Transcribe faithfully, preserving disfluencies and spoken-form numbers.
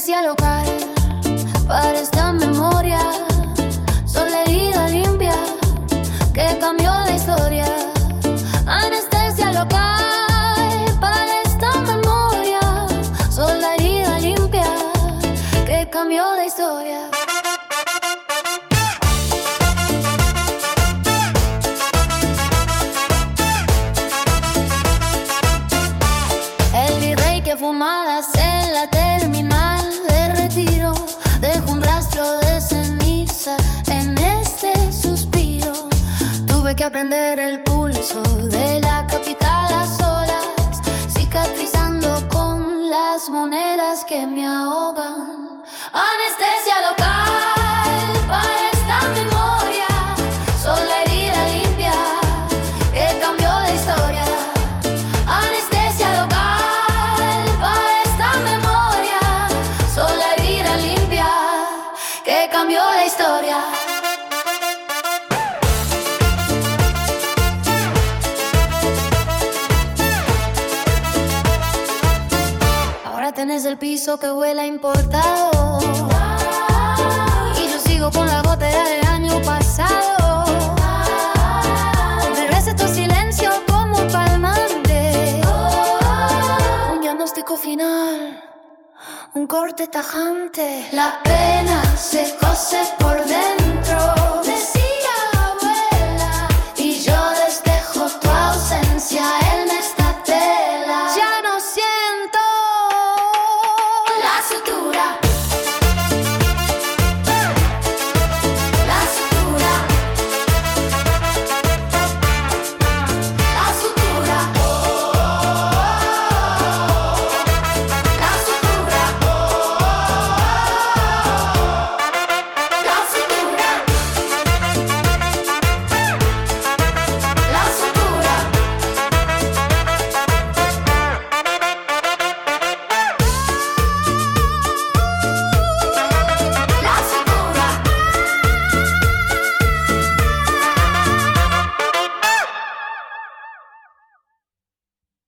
Anestesia local para esta memoria. Son la herida limpia que cambió la historia. Anestesia local para esta memoria. Son la herida limpia que cambió la historia. El virrey que fumadas en la terminal de retiro dejó un rastro de ceniza en este suspiro. Tuve que aprender el pulso de la capital a solas, cicatrizando con las monedas que me ahogan. Anestesia local para esta memoria. Son la herida limpia que cambió la historia. Anestesia local para esta memoria. Son la herida limpia que cambió la historia. Ahora tenés el piso que huele a importado y yo sigo con la gotera del año pasado. Me receto silencio como un palmante. Un diagnóstico final, un corte tajante. La pena se cose por dentro.